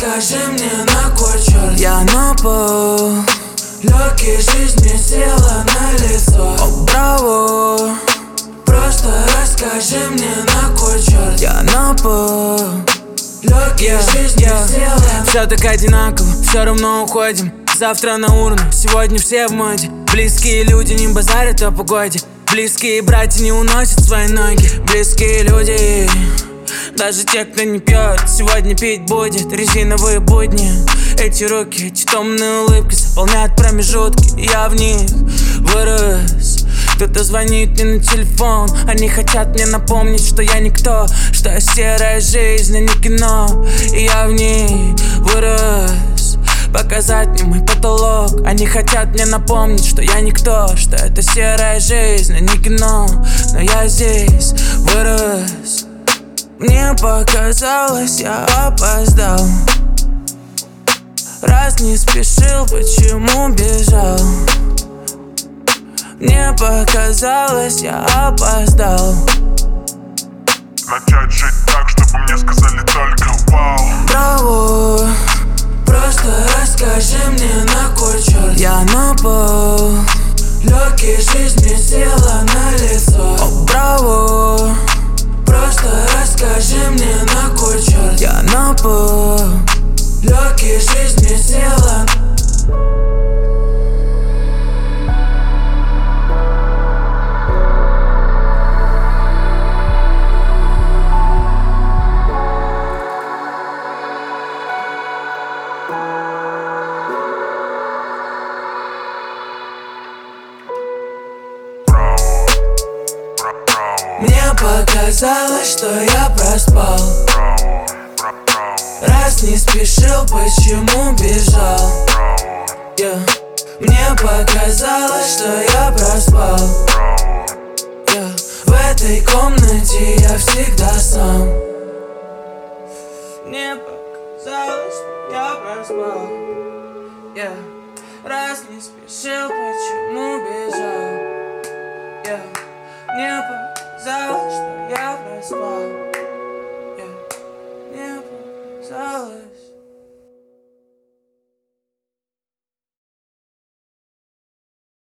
Скажи мне, на кой черт я на пол? Легкий жизни села на лицо. О, браво! Просто расскажи мне, на кой черт Я на пол. Легкий жизни села. Все так одинаково, все равно уходим. Завтра на урну, сегодня все в моде. Близкие люди не базарят о погоде. Близкие братья не уносят свои ноги. Близкие люди, даже те, кто не пьет, сегодня пить будет. Резиновые будни, эти руки, эти томные улыбки заполняют промежутки. Я в них вырос. Кто-то звонит мне на телефон, они хотят мне напомнить, что я никто, что я серая жизнь, а не кино. И я в ней вырос. Показать мне мой потолок. Они хотят мне напомнить, что я никто, что это серая жизнь, а не кино. Но я здесь вырос. Мне показалось, я опоздал. Раз не спешил, почему бежал? Мне показалось, я опоздал. Начать жить так, чтобы мне сказали только вау. Браво! Просто расскажи мне, на кой черт Я на пол. Легкий жизни села на лицо. О, браво! Просто расскажи мне, на кой черт Я на пол. Легкий жизни села. Мне показалось, что я проспал. Раз не спешил, почему бежал? Мне показалось, что я проспал. В этой комнате я всегда сам. Мне показалось, что я проспал. Раз не спешил, почему бежал? Мне показалось, что я проспал.